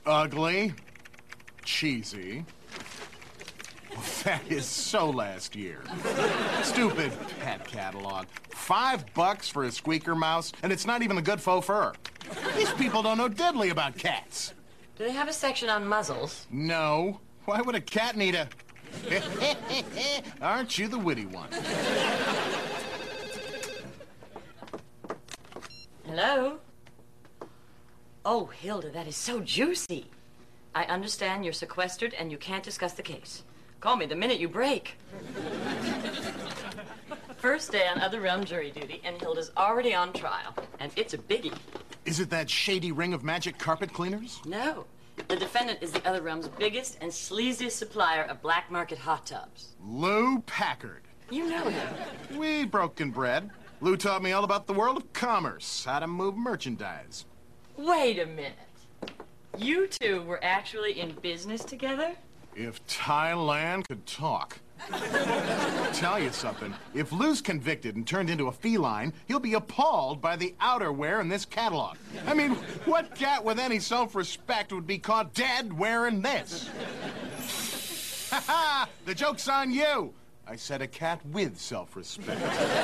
Ugly. Cheesy. That is so last year. Stupid pet catalog. $5 for a squeaker mouse, and it's not even a good faux fur. These people don't know diddly about cats. Do they have a section on muzzles? No. Why would a cat need a... Aren't you the witty one? Hello? Oh, Hilda, that is so juicy. I understand you're sequestered and you can't discuss the case. Call me the minute you break. First day on Other Realm jury duty, and Hilda's already on trial. And it's a biggie. Is it that shady ring of magic carpet cleaners? No. The defendant is the Other Realm's biggest and sleaziest supplier of black market hot tubs. Lou Packard. You know him. We broken bread. Lou taught me all about the world of commerce, how to move merchandise. Wait a minute. You two were actually in business together? If Thailand could talk. I'll tell you something. If Lou's convicted and turned into a feline, he'll be appalled by the outerwear in this catalog. I mean, what cat with any self-respect would be caught dead wearing this? Ha ha! The joke's on you! I said a cat with self-respect.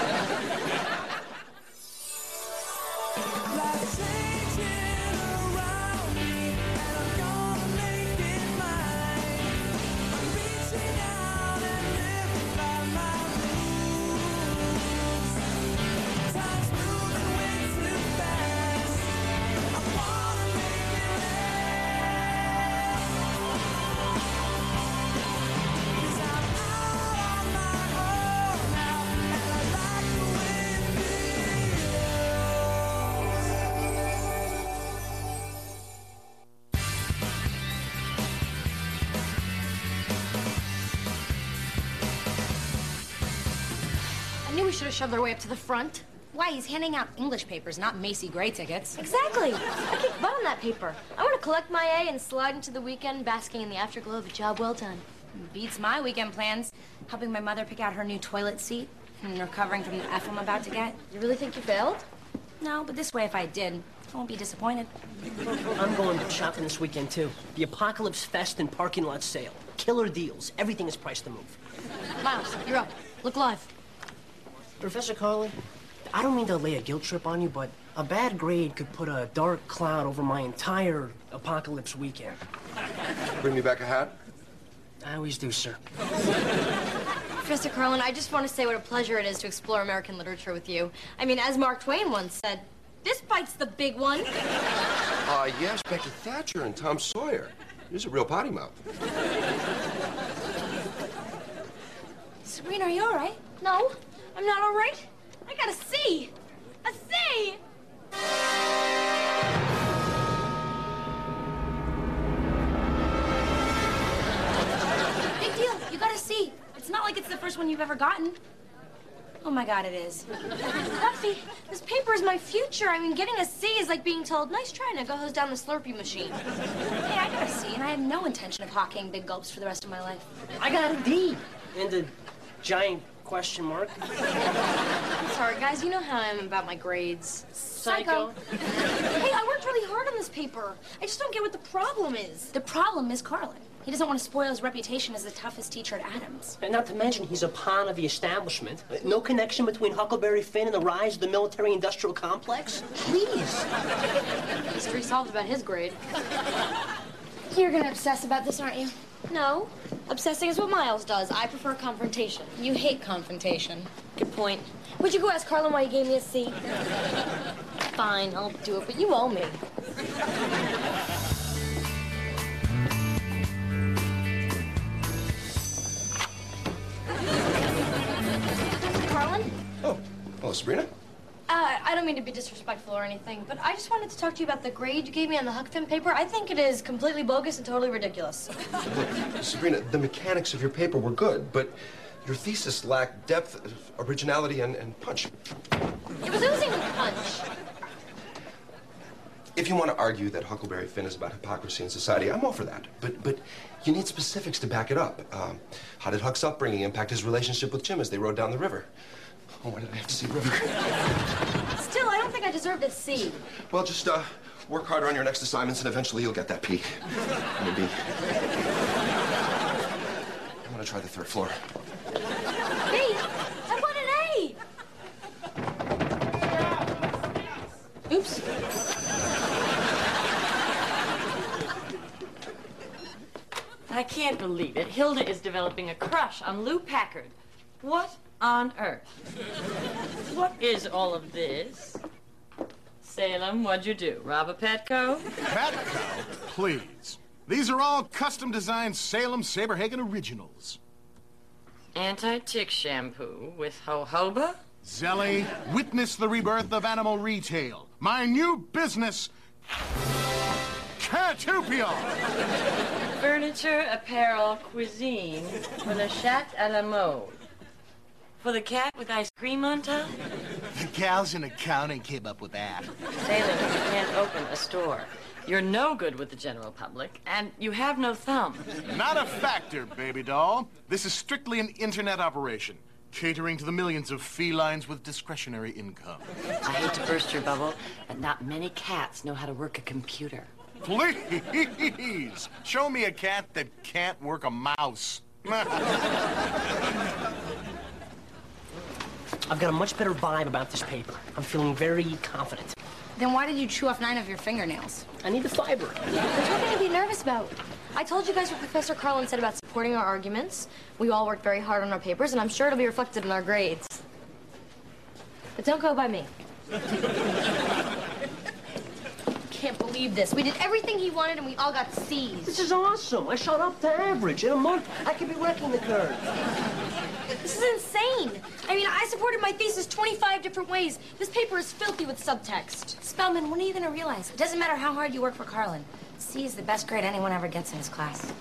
We should have shoved our way up to the front. Why? He's handing out English papers, not Macy Gray tickets. Exactly. I kicked butt on that paper. I want to collect my A and slide into the weekend basking in the afterglow of a job well done. Beats my weekend plans. Helping my mother pick out her new toilet seat and recovering from the F I'm about to get. You really think you failed? No, but this way, if I did, I won't be disappointed. I'm going shopping this weekend, too. The Apocalypse Fest and parking lot sale. Killer deals. Everything is priced to move. Miles, you're up. Look live. Professor Carlin, I don't mean to lay a guilt trip on you, but a bad grade could put a dark cloud over my entire apocalypse weekend. Bring me back a hat? I always do, sir. Professor Carlin, I just want to say what a pleasure it is to explore American literature with you. I mean, as Mark Twain once said, this bite's the big one. Yes, Becky Thatcher and Tom Sawyer. He's a real potty mouth. Sabrina, are you all right? No, I'm not all right. I got a C. A C! Big deal. You got a C. It's not like it's the first one you've ever gotten. Oh, my God, it is. Duffy, this paper is my future. I mean, getting a C is like being told, nice try, now go hose down the Slurpee machine. Hey, I got a C, and I have no intention of hawking big gulps for the rest of my life. I got a D. And a giant question mark. Sorry, guys, you know how I am about my grades. Psycho. Hey, I worked really hard on this paper. I just don't get what the problem is. The problem is Carlin. He doesn't want to spoil his reputation as the toughest teacher at Adams. And not to mention, he's a pawn of the establishment. No connection between Huckleberry Finn and the rise of the military-industrial complex? Please. History solved about his grade. You're gonna obsess about this, aren't you? No. Obsessing is what Miles does. I prefer confrontation. You hate confrontation. Good point. Would you go ask Carlin why he gave me a C? Fine, I'll do it, but you owe me. Carlin? Oh, Sabrina? I don't mean to be disrespectful or anything, but I just wanted to talk to you about the grade you gave me on the Huck Finn paper. I think it is completely bogus and totally ridiculous. Look, Sabrina, the mechanics of your paper were good, but your thesis lacked depth, originality, and punch. It was oozing with punch. If you want to argue that Huckleberry Finn is about hypocrisy in society, I'm all for that. But you need specifics to back it up. How did Huck's upbringing impact his relationship with Jim as they rode down the river? Oh, why did I have to see river? Still, I don't think I deserved a C. Well, just Work harder on your next assignments, and eventually you'll get that P. And a B. I'm gonna try the third floor. Hey, I want an A! Oops. I can't believe it. Hilda is developing a crush on Lou Packard. What on earth? What is all of this? Salem, what'd you do? Rob a Petco? Petco? Please. These are all custom-designed Salem Saberhagen originals. Anti-tick shampoo with jojoba? Zelly, witness the rebirth of animal retail. My new business, Catupia. Furniture, apparel, cuisine for the chat à la mode. For the cat with ice cream on top? The gals in accounting came up with that. Salem, you can't open a store. You're no good with the general public, and you have no thumb. Not a factor, baby doll. This is strictly an internet operation, catering to the millions of felines with discretionary income. I hate to burst your bubble, but not many cats know how to work a computer. Please, show me a cat that can't work a mouse. I've got a much better vibe about this paper. I'm feeling very confident. Then why did you chew off 9 of your fingernails? I need the fiber. There's nothing to be nervous about. I told you guys what Professor Carlin said about supporting our arguments. We all worked very hard on our papers, and I'm sure it'll be reflected in our grades. But don't go by me. Can't believe this. We did everything he wanted, and we all got C's. This is awesome. I shot up to average. In a month, I could be wrecking the curve. This is insane. I mean, I supported my thesis 25 different ways. This paper is filthy with subtext. Spellman, when are you going to realize? It doesn't matter how hard you work for Carlin. C is the best grade anyone ever gets in his class.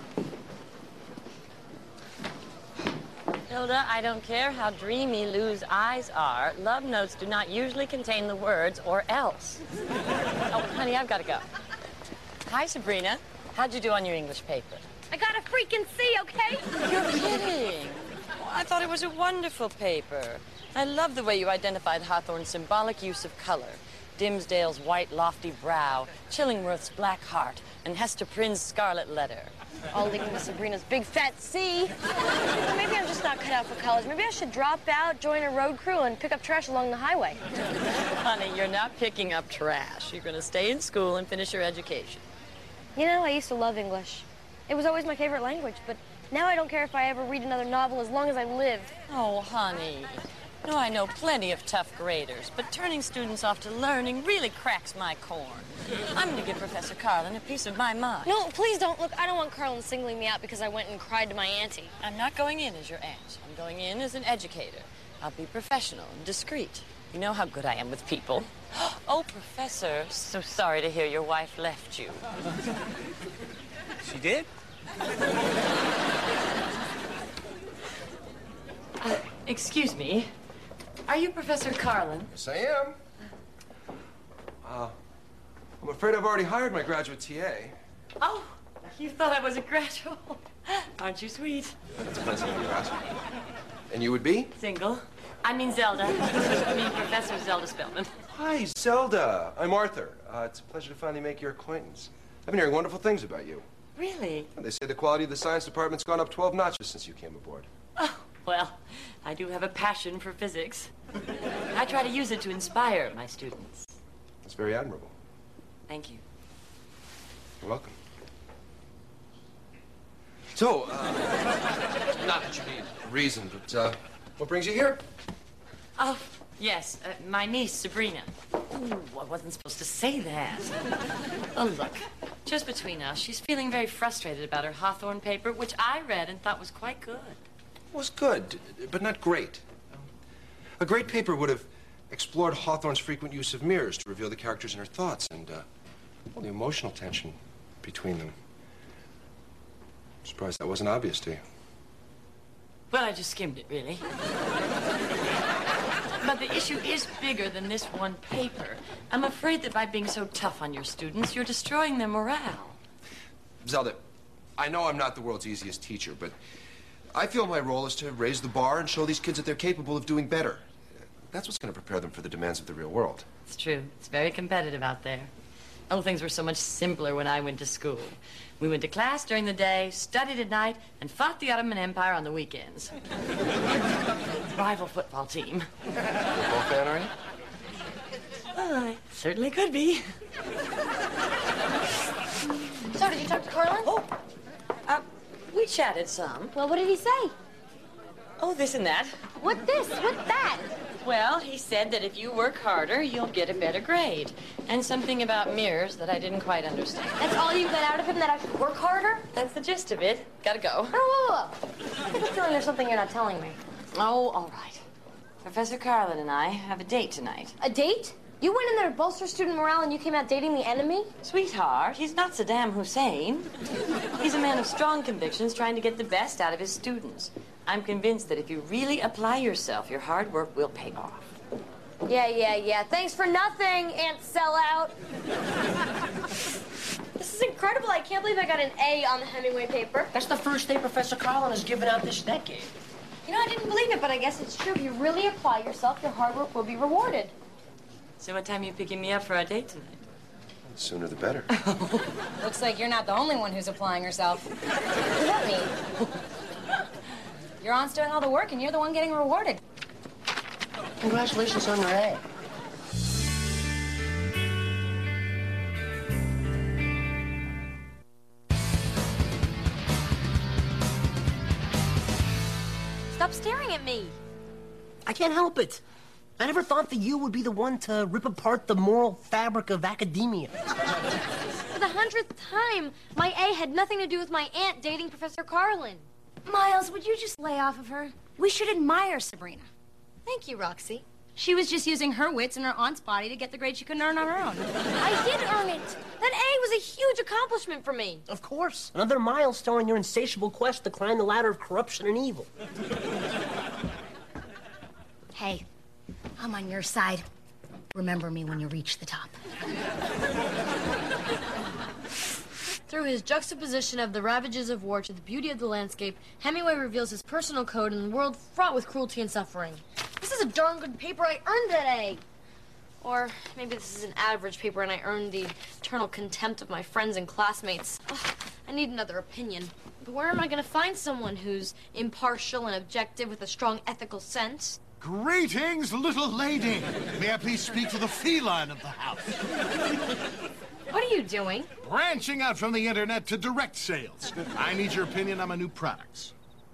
Hilda, I don't care how dreamy Lou's eyes are. Love notes do not usually contain the words "or else." Oh, honey, I've got to go. Hi, Sabrina. How'd you do on your English paper? I got a freaking C, okay? You're kidding. Oh, I thought it was a wonderful paper. I love the way you identified Hawthorne's symbolic use of color. Dimsdale's white, lofty brow, Chillingworth's black heart, and Hester Prynne's scarlet letter. All leading to Sabrina's big fat C. Maybe I'm just not cut out for college. Maybe I should drop out, join a road crew, and pick up trash along the highway. Honey, you're not picking up trash. You're going to stay in school and finish your education. You know, I used to love English. It was always my favorite language, but now I don't care if I ever read another novel as long as I live. Oh, honey. No, I know plenty of tough graders, but turning students off to learning really cracks my corn. I'm going to give Professor Carlin a piece of my mind. No, please don't. Look, I don't want Carlin singling me out because I went and cried to my auntie. I'm not going in as your aunt. I'm going in as an educator. I'll be professional and discreet. You know how good I am with people. Oh, Professor, so sorry to hear your wife left you. She did? Excuse me. Are you Professor Carlin? Yes, I am. I'm afraid I've already hired my graduate TA. Oh, you thought I was a graduate. Aren't you sweet? That's plenty of you ask. And you would be? Single. I mean Zelda. I mean Professor Zelda Spellman. Hi, Zelda. I'm Arthur. It's a pleasure to finally make your acquaintance. I've been hearing wonderful things about you. Really? They say the quality of the science department's gone up 12 notches since you came aboard. Oh, well, I do have a passion for physics. I try to use it to inspire my students. That's very admirable. Thank you. You're welcome. So, not that you need a reason, but, what brings you here? Oh, yes, my niece, Sabrina. Ooh, I wasn't supposed to say that. Oh, look, just between us, she's feeling very frustrated about her Hawthorne paper, which I read and thought was quite good. It was good, but not great. A great paper would have explored Hawthorne's frequent use of mirrors to reveal the characters in her thoughts and, well, the emotional tension between them. I'm surprised that wasn't obvious to you. Well, I just skimmed it, really. But the issue is bigger than this one paper. I'm afraid that by being so tough on your students, you're destroying their morale. Zelda, I know I'm not the world's easiest teacher, but I feel my role is to raise the bar and show these kids that they're capable of doing better. That's what's going to prepare them for the demands of the real world. It's true. It's very competitive out there. Oh, things were so much simpler when I went to school. We went to class during the day, studied at night, and fought the Ottoman Empire on the weekends. Rival football team. Football fan, are you? Well, I certainly could be. So, did you talk to Carlin? Oh, we chatted some. Well, what did he say? Oh, this and that. What this? What that? Well, he said that if you work harder, you'll get a better grade. And something about mirrors that I didn't quite understand. That's all you got out of him, that I should work harder? That's the gist of it. Gotta go. Oh, whoa. I have a feeling there's something you're not telling me. Oh, all right. Professor Carlin and I have a date tonight. A date? You went in there to bolster student morale and you came out dating the enemy? Sweetheart, he's not Saddam Hussein. He's a man of strong convictions trying to get the best out of his students. I'm convinced that if you really apply yourself, your hard work will pay off. Yeah. Thanks for nothing, Aunt Sellout. This is incredible. I can't believe I got an A on the Hemingway paper. That's the first day Professor Carlin has given out this decade. You know, I didn't believe it, but I guess it's true. If you really apply yourself, your hard work will be rewarded. So what time are you picking me up for our date tonight? The sooner the better. Looks like you're not the only one who's applying herself. What does that mean? Your aunt's doing all the work, and you're the one getting rewarded. Congratulations on your A. Stop staring at me. I can't help it. I never thought that you would be the one to rip apart the moral fabric of academia. For the 100th time, my A had nothing to do with my aunt dating Professor Carlin. Miles, would you just lay off of her? We should admire Sabrina. Thank you, Roxy. She was just using her wits and her aunt's body to get the grade she couldn't earn on her own. I did earn it. That A was a huge accomplishment for me. Of course. Another milestone in your insatiable quest to climb the ladder of corruption and evil. Hey, I'm on your side. Remember me when you reach the top. Through his juxtaposition of the ravages of war to the beauty of the landscape, Hemingway reveals his personal code in a world fraught with cruelty and suffering. This is a darn good paper. I earned that A. Or maybe this is an average paper and I earned the eternal contempt of my friends and classmates. Ugh, I need another opinion. But where am I going to find someone who's impartial and objective with a strong ethical sense? Greetings, little lady. May I please speak to the feline of the house? What are you doing? Branching out from the internet to direct sales. I need your opinion on my new products.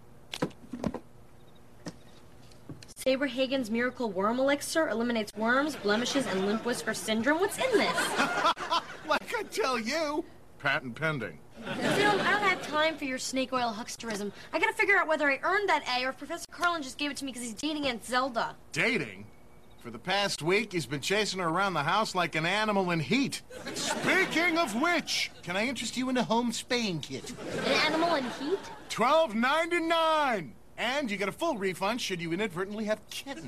Saberhagen's Miracle Worm Elixir eliminates worms, blemishes, and limp whisker syndrome. What's in this? Like I tell you. Patent pending. Phil, I don't have time for your snake oil hucksterism. I gotta figure out whether I earned that A or if Professor Carlin just gave it to me because he's dating Aunt Zelda. Dating? For the past week, he's been chasing her around the house like an animal in heat. Speaking of which, can I interest you in a home spaying kit? An animal in heat? $12.99. And you get a full refund should you inadvertently have kittens.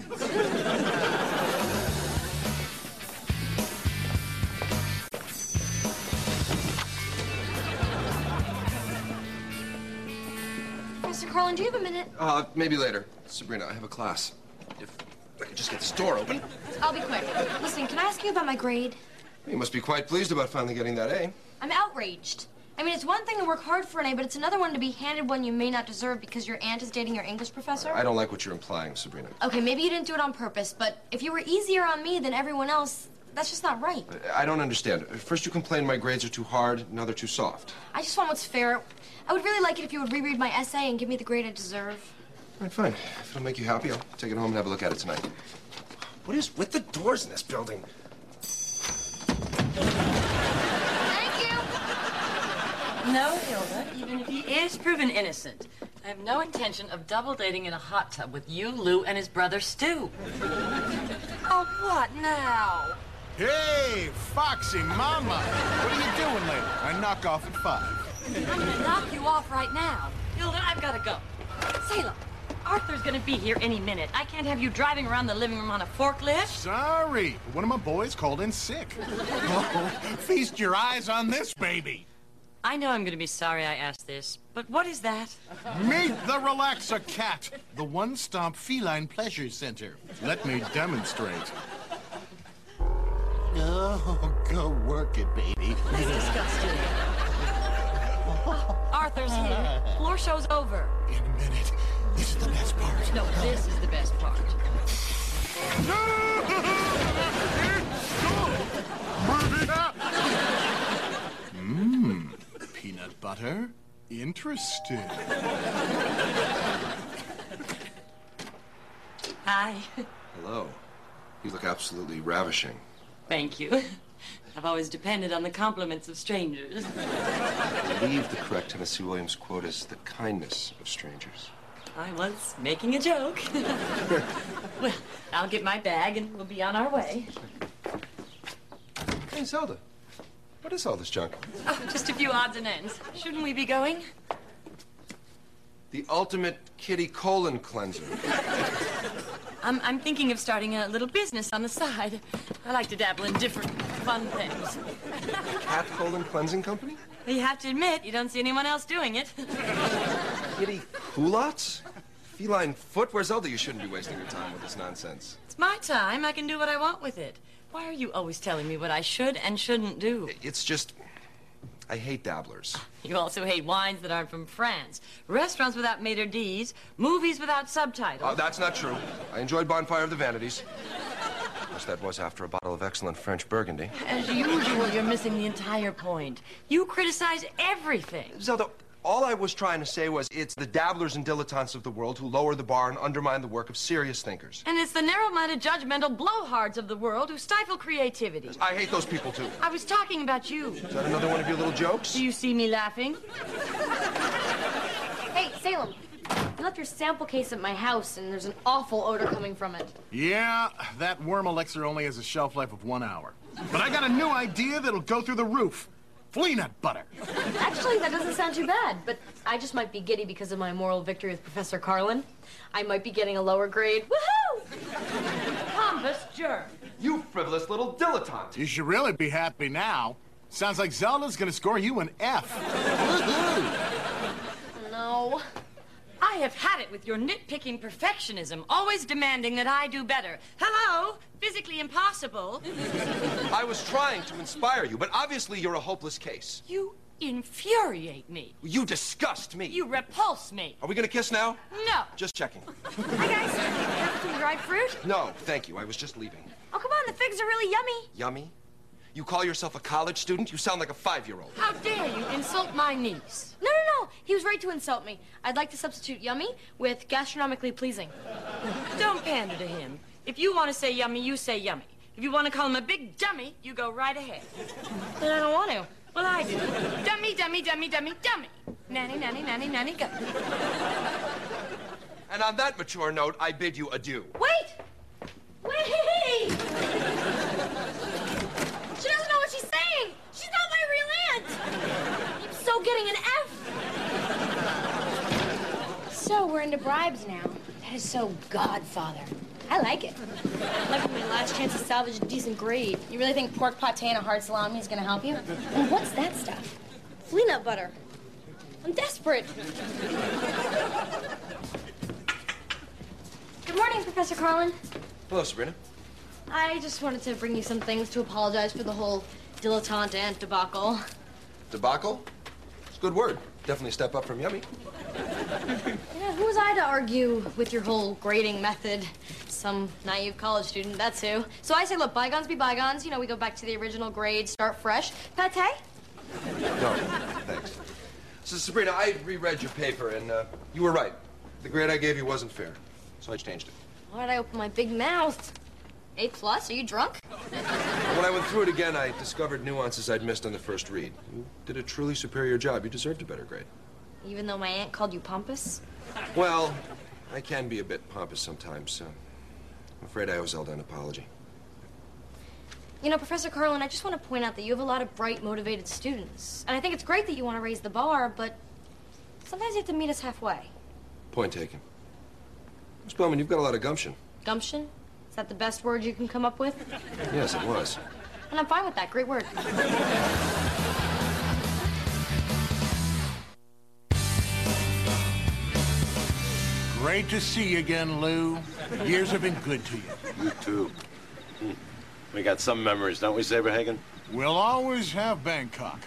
Professor Carlin, do you have a minute? Maybe later. Sabrina, I have a class. If I could just get this door open. I'll be quick. Listen, can I ask you about my grade? You must be quite pleased about finally getting that A. I'm outraged. I mean, it's one thing to work hard for an A, but it's another one to be handed one you may not deserve because your aunt is dating your English professor. I don't like what you're implying, Sabrina. Okay, maybe you didn't do it on purpose, but if you were easier on me than everyone else, that's just not right. I don't understand. First you complain my grades are too hard, now they're too soft. I just want what's fair. I would really like it if you would reread my essay and give me the grade I deserve. All right, fine. If it'll make you happy, I'll take it home and have a look at it tonight. What is with the doors in this building? No, Hilda, even if he is proven innocent, I have no intention of double dating in a hot tub with you, Lou, and his brother Stu. Oh, what now? Hey, Foxy Mama. What are you doing later? I knock off at 5. I'm gonna knock you off right now. Hilda, I've gotta go. Salem, Arthur's gonna be here any minute. I can't have you driving around the living room on a forklift. Sorry. One of my boys called in sick. Oh, feast your eyes on this baby. I know I'm gonna be sorry I asked this, but what is that? Meet the Relaxa Cat, the one-stop feline pleasure center. Let me demonstrate. Oh, Go work it, baby. That's disgusting. Arthur's here. Floor show's over. In a minute. This is the best part. No, this is the best part. Peanut butter? Interesting. Hi. Hello. You look absolutely ravishing. Thank you. I've always depended on the compliments of strangers. I believe the correct Tennessee Williams quote is the kindness of strangers. I was making a joke. Well, I'll get my bag and we'll be on our way. Hey, Zelda. What is all this junk? Oh, just a few odds and ends. Shouldn't we be going? The ultimate kitty colon cleanser. I'm thinking of starting a little business on the side. I like to dabble in different fun things. Cat colon cleansing company? You have to admit, you don't see anyone else doing it. Kitty culottes? Feline footwear? Zelda, you shouldn't be wasting your time with this nonsense. It's my time. I can do what I want with it. Why are you always telling me what I should and shouldn't do? It's just... I hate dabblers. You also hate wines that aren't from France, restaurants without maitre d's, movies without subtitles. Oh, that's not true. I enjoyed Bonfire of the Vanities. Of course, that was after a bottle of excellent French Burgundy. As usual, you're missing the entire point. You criticize everything. Zelda, all I was trying to say was it's the dabblers and dilettantes of the world who lower the bar and undermine the work of serious thinkers. And it's the narrow-minded, judgmental blowhards of the world who stifle creativity. I hate those people, too. I was talking about you. Is that another one of your little jokes? Do you see me laughing? Hey, Salem. You left your sample case at my house, and there's an awful odor coming from it. Yeah, that worm elixir only has a shelf life of 1 hour. But I got a new idea that'll go through the roof. Flea nut butter. Actually, that doesn't sound too bad, but I just might be giddy because of my moral victory with Professor Carlin. I might be getting a lower grade. Woohoo! Pompous jerk. You frivolous little dilettante. You should really be happy now. Sounds like Zelda's gonna score you an F. No. I have had it with your nitpicking perfectionism, always demanding that I do better. Hello? Physically impossible. I was trying to inspire you, but obviously you're a hopeless case. You infuriate me. You disgust me. You repulse me. Are we gonna kiss now? No. Just checking. Hi, guys. Have some dried fruit? No, thank you. I was just leaving. Oh, come on. The figs are really yummy. Yummy? You call yourself a college student? You sound like a 5-year-old. How dare you insult my niece? No. He was right to insult me. I'd like to substitute yummy with gastronomically pleasing. Don't pander to him. If you want to say yummy, you say yummy. If you want to call him a big dummy, you go right ahead. But I don't want to. Well, I do. Dummy, dummy, dummy, dummy, dummy. Nanny, nanny, nanny, nanny, go. And on that mature note, I bid you adieu. Wait! Wait! She doesn't know what she's saying. She's not my real aunt. I'm so getting an F. So we're into bribes now. That is so Godfather. I like it. Might be my last chance to salvage a decent grade. You really think pork pate and a hard salami is gonna help you? And what's that stuff? Flea nut butter. I'm desperate. Good morning, Professor Carlin. Hello, Sabrina. I just wanted to bring you some things to apologize for the whole dilettante aunt debacle. Debacle? It's a good word. Definitely a step up from yummy. Yeah, who was I to argue with your whole grading method? Some naive college student, that's who. So I say, look, bygones be bygones. You know, we go back to the original grade, start fresh. Pate? No, thanks. So, Sabrina, I reread your paper, and you were right. The grade I gave you wasn't fair, so I changed it. Why'd I open my big mouth? A+? Are you drunk? When I went through it again, I discovered nuances I'd missed on the first read. You did a truly superior job. You deserved a better grade. Even though my aunt called you pompous? Well, I can be a bit pompous sometimes, so I'm afraid I owe Zelda an apology. You know, Professor Carlin, I just want to point out that you have a lot of bright, motivated students. And I think it's great that you want to raise the bar, but sometimes you have to meet us halfway. Point taken. Miss Bowman, you've got a lot of gumption. Gumption? Is that the best word you can come up with? Yes, it was. And I'm fine with that. Great word. Great to see you again, Lou. Years have been good to you. You too. We got some memories, don't we, Saberhagen? We'll always have Bangkok.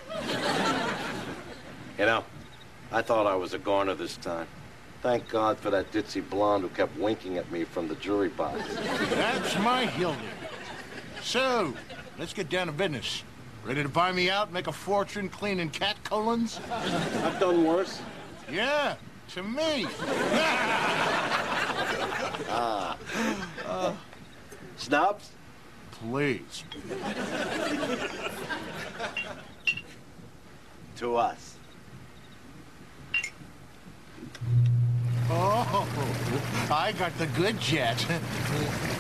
You know, I thought I was a goner this time. Thank God for that ditzy blonde who kept winking at me from the jury box. That's my Hildy. So, let's get down to business. Ready to buy me out and make a fortune cleaning cat colons? I've done worse. Yeah, to me. Snubs? Please. To us. Oh, I got the good jet.